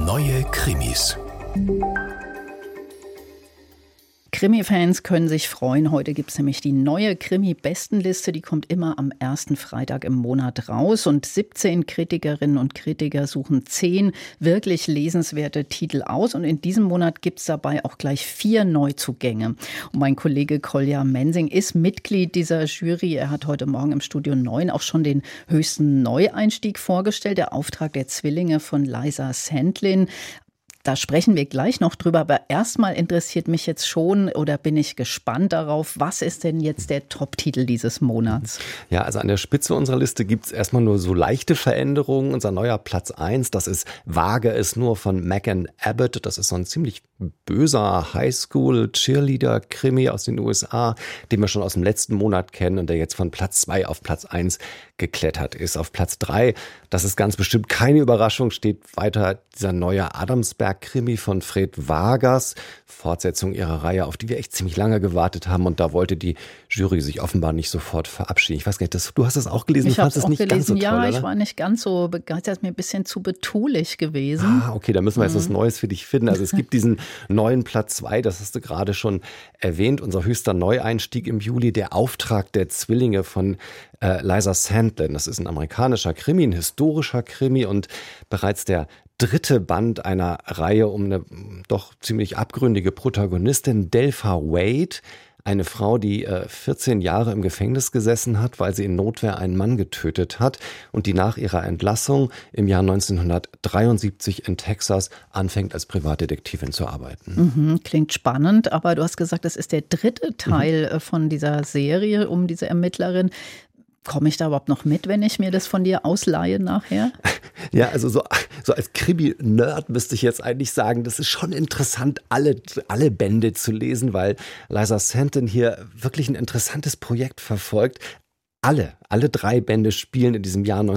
Neue Krimis. Krimi-Fans können sich freuen. Heute gibt es nämlich die neue Krimi-Bestenliste. Die kommt immer am ersten Freitag im Monat raus. Und 17 Kritikerinnen und Kritiker suchen 10 wirklich lesenswerte Titel aus. Und in diesem Monat gibt es dabei auch gleich 4 Neuzugänge. Und mein Kollege Kolja Mensing ist Mitglied dieser Jury. Er hat heute Morgen im Studio 9 auch schon den höchsten Neueinstieg vorgestellt. Der Auftrag der Zwillinge von Liza Sandlin. Da sprechen wir gleich noch drüber, aber erstmal interessiert mich jetzt schon oder bin ich gespannt darauf, was ist denn jetzt der Top-Titel dieses Monats? Ja, also an der Spitze unserer Liste gibt es erstmal nur so leichte Veränderungen. Unser neuer Platz 1, das ist Wage es nur von Megan Abbott. Das ist so ein ziemlich böser Highschool-Cheerleader-Krimi aus den USA, den wir schon aus dem letzten Monat kennen und der jetzt von Platz 2 auf Platz 1 geklettert ist. Auf Platz 3, das ist ganz bestimmt keine Überraschung, steht weiter dieser neue Adamsberg-Krimi von Fred Vargas, Fortsetzung ihrer Reihe, auf die wir echt ziemlich lange gewartet haben, und da wollte die Jury sich offenbar nicht sofort verabschieden. Ich weiß gar nicht, du hast das auch gelesen, ich du fandest es nicht gelesen. Ganz so toll, ja, oder? Ich war nicht ganz so begeistert, ist mir ein bisschen zu betulich gewesen. Okay, da müssen wir jetzt was Neues für dich finden. Also es gibt diesen neuen Platz 2, das hast du gerade schon erwähnt, unser höchster Neueinstieg im Juli, der Auftrag der Zwillinge von Liza Sandlin. Das ist ein amerikanischer Krimi, ein historischer Krimi und bereits der 3. Band einer Reihe um eine doch ziemlich abgründige Protagonistin, Delpha Wade. Eine Frau, die 14 Jahre im Gefängnis gesessen hat, weil sie in Notwehr einen Mann getötet hat und die nach ihrer Entlassung im Jahr 1973 in Texas anfängt, als Privatdetektivin zu arbeiten. Klingt spannend, aber du hast gesagt, das ist der 3. Teil von dieser Serie um diese Ermittlerin. Komme ich da überhaupt noch mit, wenn ich mir das von dir ausleihe nachher? Ja, also so als Krimi-Nerd müsste ich jetzt eigentlich sagen, das ist schon interessant, alle Bände zu lesen, weil Liza Sandlin hier wirklich ein interessantes Projekt verfolgt. Alle 3 Bände spielen in diesem Jahr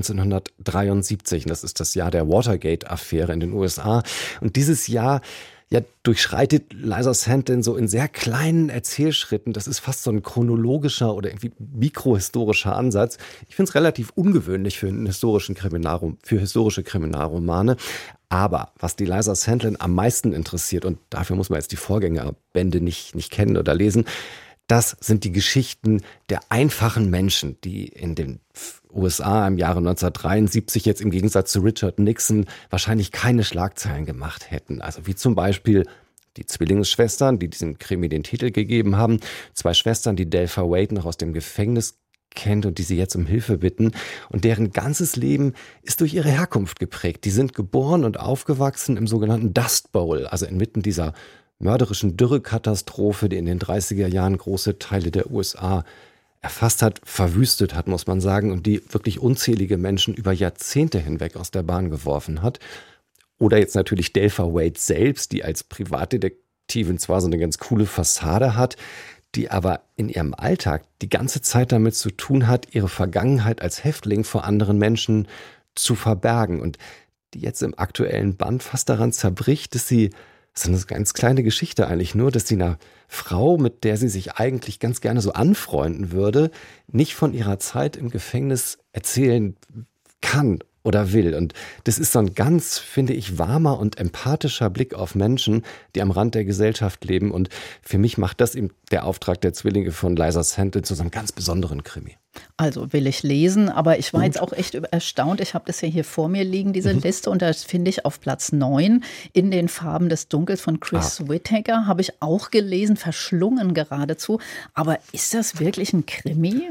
1973. Und das ist das Jahr der Watergate-Affäre in den USA. Und dieses Jahr durchschreitet Liza Sandlin so in sehr kleinen Erzählschritten. Das ist fast so ein chronologischer oder irgendwie mikrohistorischer Ansatz. Ich finde es relativ ungewöhnlich für historische Kriminalromane. Aber was die Liza Sandlin am meisten interessiert, und dafür muss man jetzt die Vorgängerbände nicht kennen oder lesen, das sind die Geschichten der einfachen Menschen, die in den USA im Jahre 1973 jetzt im Gegensatz zu Richard Nixon wahrscheinlich keine Schlagzeilen gemacht hätten. Also wie zum Beispiel die Zwillingsschwestern, die diesem Krimi den Titel gegeben haben. 2 Schwestern, die Delpha Wade noch aus dem Gefängnis kennt und die sie jetzt um Hilfe bitten. Und deren ganzes Leben ist durch ihre Herkunft geprägt. Die sind geboren und aufgewachsen im sogenannten Dust Bowl, also inmitten dieser mörderischen Dürrekatastrophe, die in den 30er Jahren große Teile der USA erfasst hat, verwüstet hat, muss man sagen, und die wirklich unzählige Menschen über Jahrzehnte hinweg aus der Bahn geworfen hat. Oder jetzt natürlich Delpha Wade selbst, die als Privatdetektivin zwar so eine ganz coole Fassade hat, die aber in ihrem Alltag die ganze Zeit damit zu tun hat, ihre Vergangenheit als Häftling vor anderen Menschen zu verbergen und die jetzt im aktuellen Band fast daran zerbricht, dass sie, das ist eine ganz kleine Geschichte eigentlich nur, dass sie einer Frau, mit der sie sich eigentlich ganz gerne so anfreunden würde, nicht von ihrer Zeit im Gefängnis erzählen kann oder will. Und das ist so ein ganz, finde ich, warmer und empathischer Blick auf Menschen, die am Rand der Gesellschaft leben. Und für mich macht das eben der Auftrag der Zwillinge von Liza Sandlin zu so einem ganz besonderen Krimi. Also will ich lesen, aber ich war jetzt auch echt erstaunt. Ich habe das ja hier vor mir liegen, diese Liste, und das finde ich auf Platz 9 in den Farben des Dunkels von Chris Whittaker. Habe ich auch gelesen, verschlungen geradezu. Aber ist das wirklich ein Krimi?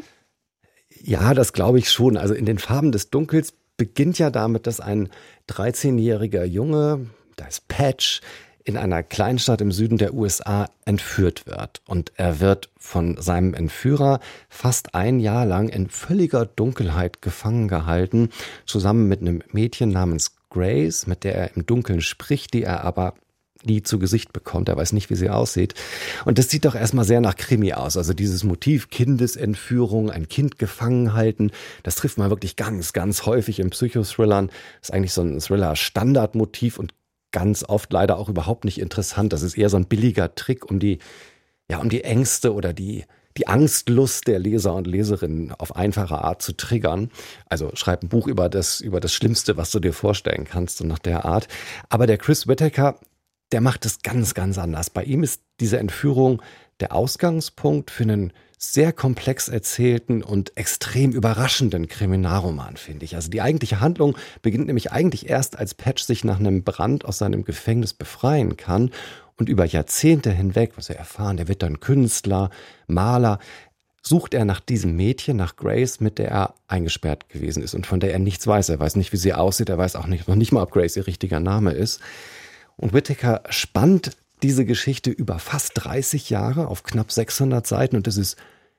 Ja, das glaube ich schon. Also in den Farben des Dunkels beginnt ja damit, dass ein 13-jähriger Junge, da ist Patch, in einer Kleinstadt im Süden der USA entführt wird. Und er wird von seinem Entführer fast ein Jahr lang in völliger Dunkelheit gefangen gehalten, zusammen mit einem Mädchen namens Grace, mit der er im Dunkeln spricht, die er aber nie zu Gesicht bekommt. Er weiß nicht, wie sie aussieht. Und das sieht doch erstmal sehr nach Krimi aus. Also dieses Motiv Kindesentführung, ein Kind gefangen halten, das trifft man wirklich ganz, ganz häufig in Psychothrillern. Das ist eigentlich so ein Thriller-Standardmotiv und ganz oft leider auch überhaupt nicht interessant. Das ist eher so ein billiger Trick, um die Ängste oder die die Angstlust der Leser und Leserinnen auf einfache Art zu triggern. Also schreib ein Buch über das Schlimmste, was du dir vorstellen kannst, so nach der Art. Aber der Chris Whittaker, der macht es ganz, ganz anders. Bei ihm ist diese Entführung der Ausgangspunkt für einen sehr komplex erzählten und extrem überraschenden Kriminalroman, finde ich. Also die eigentliche Handlung beginnt nämlich eigentlich erst, als Patch sich nach einem Brand aus seinem Gefängnis befreien kann. Und über Jahrzehnte hinweg, was wir erfahren, der wird dann Künstler, Maler, sucht er nach diesem Mädchen, nach Grace, mit der er eingesperrt gewesen ist und von der er nichts weiß. Er weiß nicht, wie sie aussieht, er weiß auch noch nicht mal, ob Grace ihr richtiger Name ist. Und Whittaker spannt diese Geschichte über fast 30 Jahre auf knapp 600 Seiten und es ist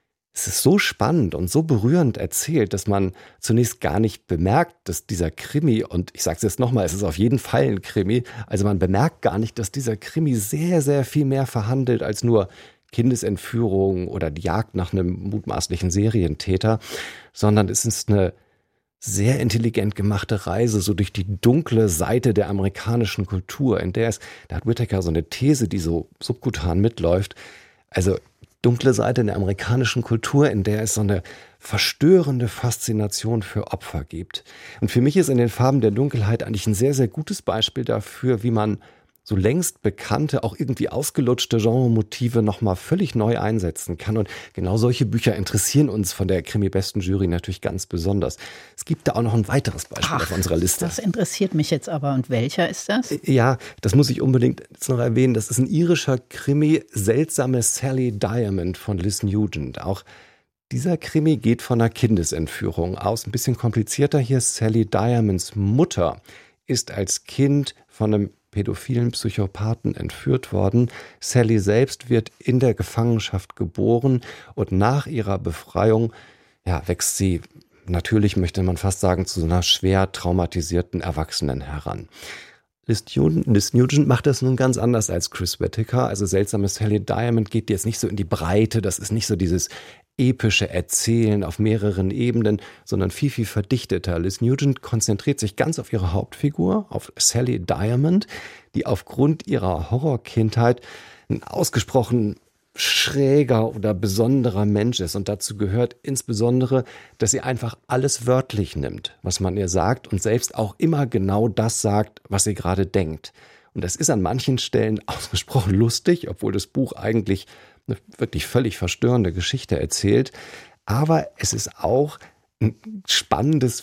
so spannend und so berührend erzählt, dass man zunächst gar nicht bemerkt, dass dieser Krimi, und ich sage es jetzt nochmal, es ist auf jeden Fall ein Krimi, also man bemerkt gar nicht, dass dieser Krimi sehr, sehr viel mehr verhandelt als nur Kindesentführung oder die Jagd nach einem mutmaßlichen Serientäter, sondern es ist eine sehr intelligent gemachte Reise so durch die dunkle Seite der amerikanischen Kultur, da hat Whittaker so eine These, die so subkutan mitläuft, also dunkle Seite der amerikanischen Kultur, in der es so eine verstörende Faszination für Opfer gibt. Und für mich ist in den Farben der Dunkelheit eigentlich ein sehr, sehr gutes Beispiel dafür, wie man so längst bekannte, auch irgendwie ausgelutschte Genremotive nochmal völlig neu einsetzen kann. Und genau solche Bücher interessieren uns von der Krimi-Besten-Jury natürlich ganz besonders. Es gibt da auch noch ein weiteres Beispiel auf unserer Liste. Das interessiert mich jetzt aber. Und welcher ist das? Ja, das muss ich unbedingt jetzt noch erwähnen. Das ist ein irischer Krimi, Seltsame Sally Diamond von Liz Nugent. Auch dieser Krimi geht von einer Kindesentführung aus. Ein bisschen komplizierter hier. Sally Diamonds Mutter ist als Kind von einem pädophilen Psychopathen entführt worden. Sally selbst wird in der Gefangenschaft geboren und nach ihrer Befreiung wächst sie, natürlich möchte man fast sagen, zu so einer schwer traumatisierten Erwachsenen heran. Liz Nugent macht das nun ganz anders als Chris Whittaker. Also Seltsame Sally Diamond geht jetzt nicht so in die Breite, das ist nicht so dieses epische Erzählen auf mehreren Ebenen, sondern viel, viel verdichteter. Liz Nugent konzentriert sich ganz auf ihre Hauptfigur, auf Sally Diamond, die aufgrund ihrer Horrorkindheit ein ausgesprochen schräger oder besonderer Mensch ist. Und dazu gehört insbesondere, dass sie einfach alles wörtlich nimmt, was man ihr sagt und selbst auch immer genau das sagt, was sie gerade denkt. Und das ist an manchen Stellen ausgesprochen lustig, obwohl das Buch eigentlich eine wirklich völlig verstörende Geschichte erzählt. Aber es ist auch ein spannendes,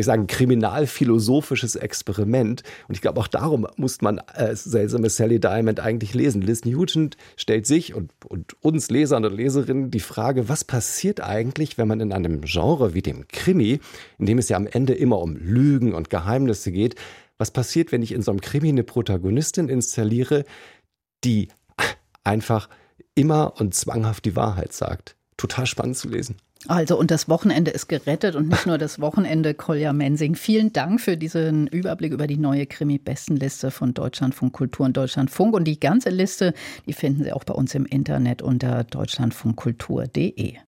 kriminalphilosophisches Experiment. Und ich glaube, auch darum muss man Seltsame Sally Diamond eigentlich lesen. Liz Nugent stellt sich und uns Lesern und Leserinnen die Frage, was passiert eigentlich, wenn man in einem Genre wie dem Krimi, in dem es ja am Ende immer um Lügen und Geheimnisse geht, was passiert, wenn ich in so einem Krimi eine Protagonistin installiere, die einfach immer und zwanghaft die Wahrheit sagt. Total spannend zu lesen. Also, und das Wochenende ist gerettet und nicht nur das Wochenende. Kolja Mensing, vielen Dank für diesen Überblick über die neue Krimi-Bestenliste von Deutschlandfunk Kultur und Deutschlandfunk. Und die ganze Liste, die finden Sie auch bei uns im Internet unter deutschlandfunkkultur.de.